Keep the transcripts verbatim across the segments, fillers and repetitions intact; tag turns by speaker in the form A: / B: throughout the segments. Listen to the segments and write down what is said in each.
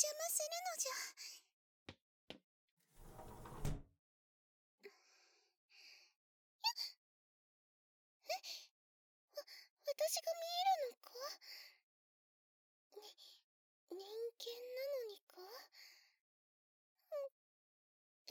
A: 邪魔するのじゃ。私が見えるのか？に、人間なのにか？え、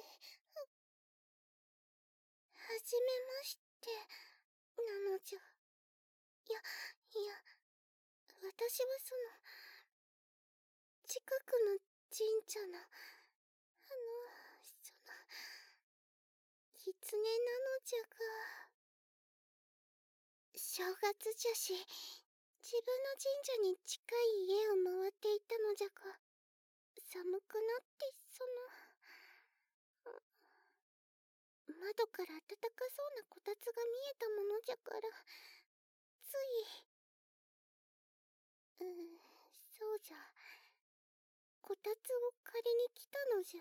A: はじめましてなのじゃ。いや、いや、私はその、近くの神社の、あの、その、狐なのじゃが。正月じゃし、自分の神社に近い家を回っていたのじゃが、寒くなってその、窓から暖かそうなこたつが見えたものじゃから、つい。うーん、そうじゃ。こたつを借りに来たのじゃ。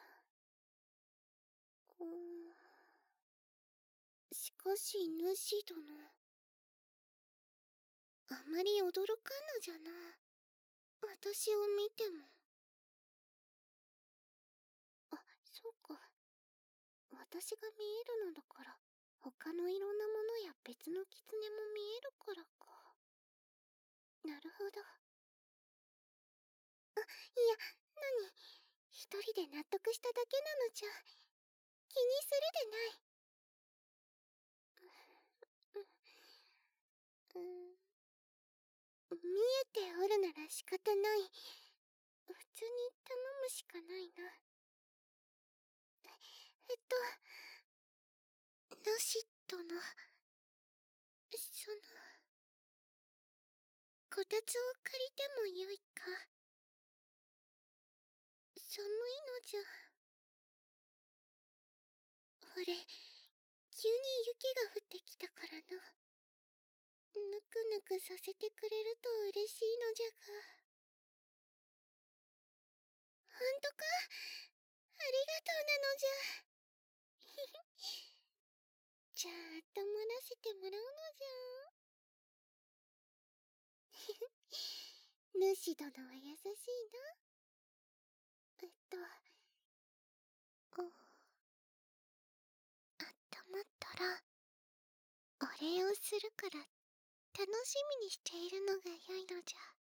A: うーん。しかし主殿、あまり驚かぬじゃな。私を見ても。あ、そうか。私が見えるのだから、他のいろんなものや別の狐も見えるからか。なるほど。あ、いや、何？一人で納得しただけなのじゃ。気にするでない。う、う、見えておるなら仕方ない。普通に頼むしかないな。えっと、主殿、その、こたつを借りてもよいか？寒いのじゃ。ほれ、急に雪が降ってきたからな。ぬくぬくさせてくれると嬉しいのじゃが。ほんとか？ありがとうなのじゃ。じゃあ、温まらせてもらうのじゃ。主殿は優しいな。えっと、お、温まったら、お礼をするから、楽しみにしているのが良いのじゃ。